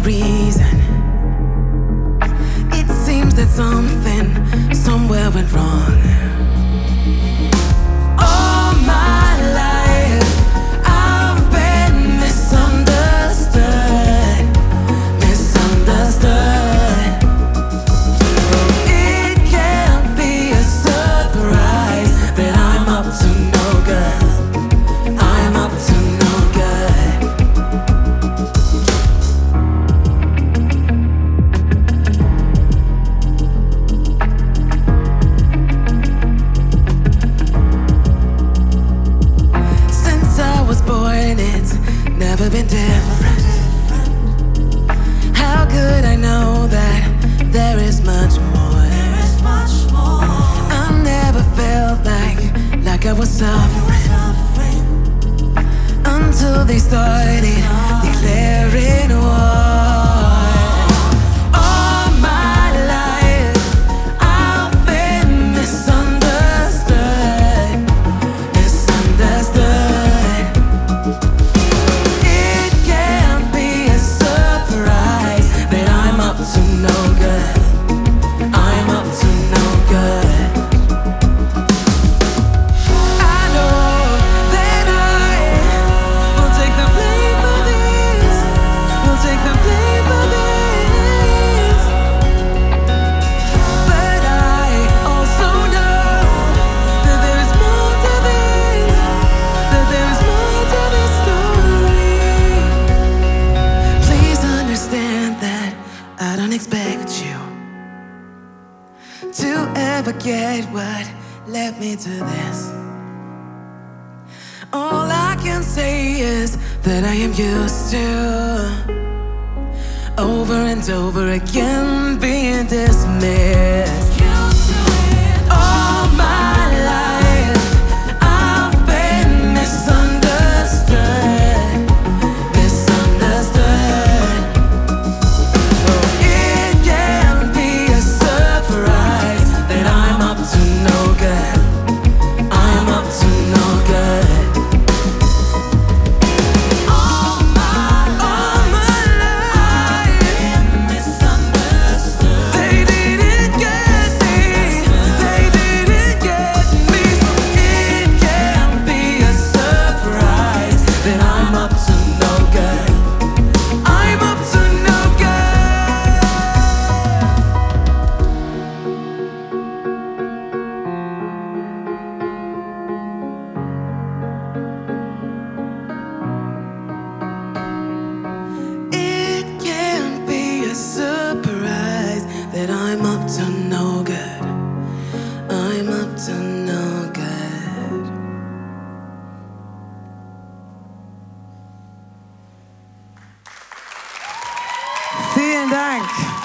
reason. It seems that something somewhere went wrong. All my life I've been misunderstood. It can't be a surprise that I'm up to no good. I'm up to no good. Since I was born, it's never been different. How could I know that there is much more? I never felt like I was suffering until they started declaring war. All my life I've been misunderstood. It can't be a surprise that I'm up to no good. I'm up to no good. I know that I will take the blame for this. Will take the blame for this. But I also know that there is more to this. That there is more to this story. Please understand that I don't expect you to ever get what led me to this. All I can say is that I am used to over and over again being dismissed. All my life I've been misunderstood. It can't be a surprise that I'm up to no good. I'm up to no good. All my life I've been misunderstood. They didn't get me. They didn't get me. It can't be a surprise that I'm up to no good. I'm up to no good. It can't be a surprise that I'm up to no good. I'm up to no good. Vielen Dank.